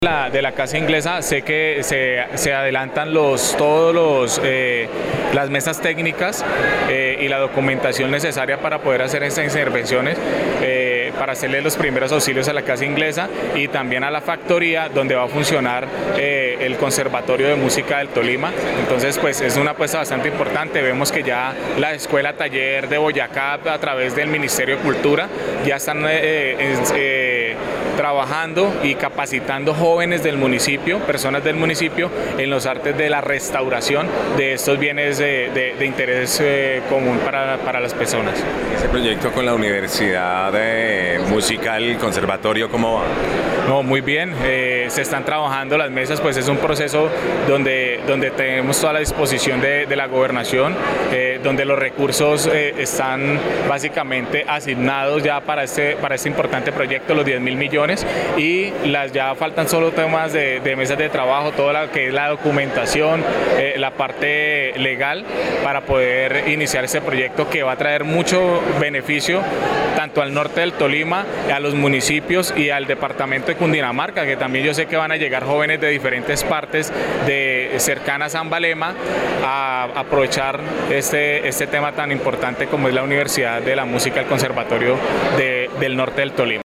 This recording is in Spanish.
De la Casa Inglesa sé que se adelantan las mesas técnicas y la documentación necesaria para poder hacer estas intervenciones, para hacerle los primeros auxilios a la Casa Inglesa y también a la factoría donde va a funcionar el Conservatorio de Música del Tolima. Entonces pues es una apuesta bastante importante. Vemos que ya la Escuela Taller de Boyacá, a través del Ministerio de Cultura, ya están trabajando y capacitando jóvenes del municipio, personas del municipio, en los artes de la restauración de estos bienes de interés común para las personas. Ese proyecto con la Universidad Musical, Conservatorio, ¿cómo va? No, muy bien, se están trabajando las mesas, pues es un proceso donde tenemos toda la disposición de la gobernación, donde los recursos están básicamente asignados ya para este importante proyecto, los 10.000 millones, y ya faltan solo temas de mesas de trabajo, todo lo que es la documentación, la parte legal, para poder iniciar este proyecto que va a traer mucho beneficio tanto al norte del Tolima, a los municipios y al departamento de Cundinamarca, que también yo sé que van a llegar jóvenes de diferentes partes cercanas a Ambalema a aprovechar este tema tan importante como es la Universidad de la Música, el Conservatorio del Norte del Tolima.